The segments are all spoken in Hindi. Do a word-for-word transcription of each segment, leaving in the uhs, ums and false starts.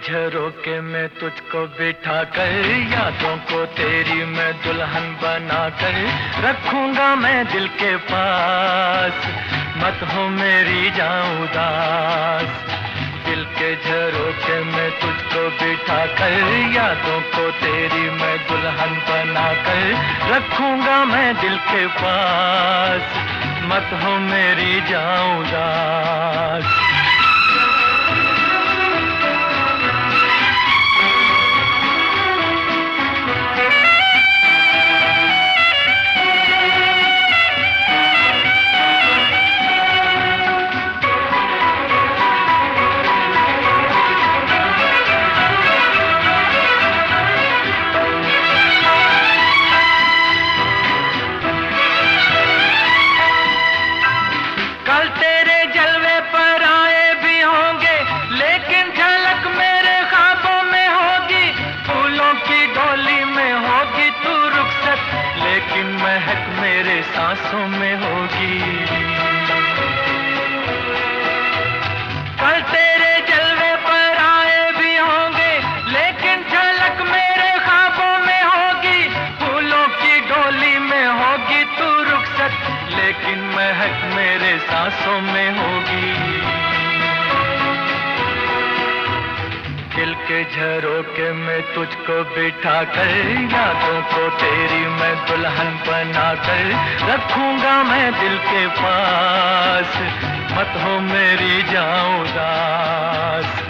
झरोके में तुझको बिठा कर, यादों को तेरी मैं दुल्हन बना कर रखूंगा मैं दिल के पास, मत हो मेरी जाऊं उदास। दिल के झरोके में तुझको बिठा कर, यादों को तेरी मैं दुल्हन बना कर रखूंगा मैं दिल के पास, मत हो मेरी जाऊं उदास। लेकिन महक मेरे सांसों में होगी। कल तेरे जलवे पर आए भी होंगे, लेकिन झलक मेरे ख्वाबों में होगी। फूलों की डोली में होगी तू रुखसत, लेकिन महक मेरे सांसों में होगी। दिल के झरोके में तुझको बिठा कर, यादों को तेरी मैं दुल्हन बना कर रखूंगा मैं दिल के पास, मत हो मेरी जाऊं उदास।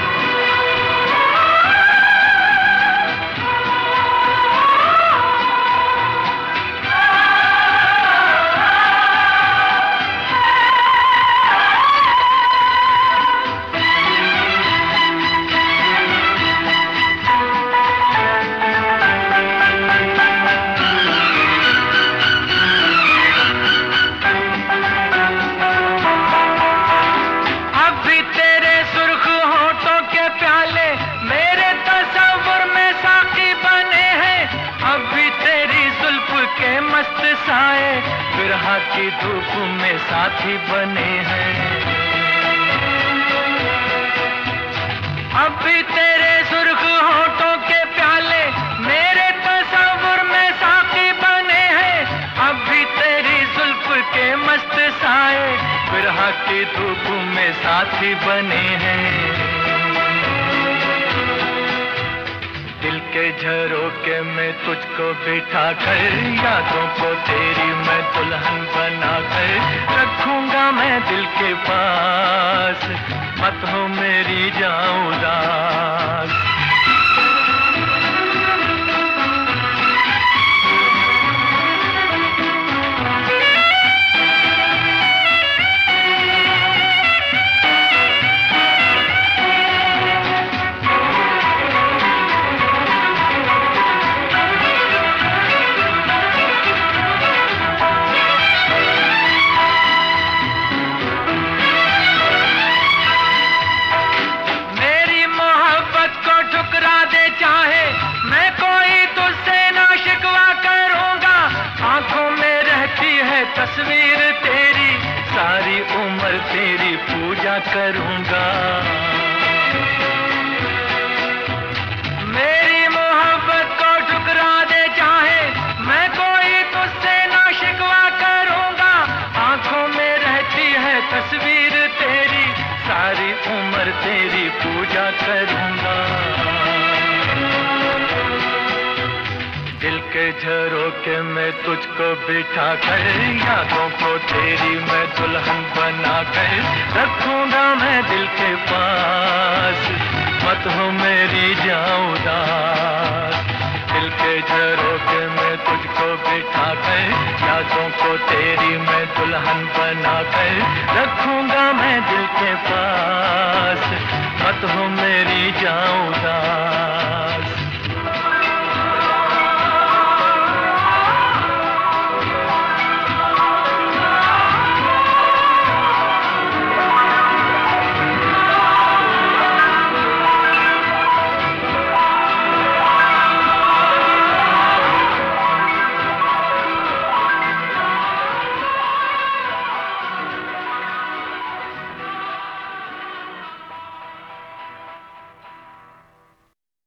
मस्त साए बिरहा की धूप में साथी बने हैं। अब भी तेरे सुर्ख होठों के प्याले मेरे तस्वुर में साथी बने हैं। अब भी तेरी जुल्फ के मस्त साए बिरहा की धूप में साथी बने हैं। दिल के झरोके में तुझको बिठा कर, यादों को तेरी मैं दुल्हन बना कर रखूंगा मैं दिल के पास, मत हो मेरी जाऊं उदास। तस्वीर तेरी सारी उम्र तेरी पूजा करूंगा। मेरी मोहब्बत को ठुकरा दे चाहे, मैं कोई तुझसे ना शिकवा करूंगा। आंखों में रहती है तस्वीर तेरी सारी उम्र तेरी पूजा करूंगा। दिल के झरोके में तुझको बिठा कर, यादों को तेरी मैं दुल्हन बना कर रखूंगा मैं दिल के पास, मत हो मेरी जाऊं उदास। दिल के झरोके में तुझको बिठा कर, यादों को तेरी मैं दुल्हन बना कर रखूंगा मैं दिल के पास, मत हो मेरी जाऊं उदास।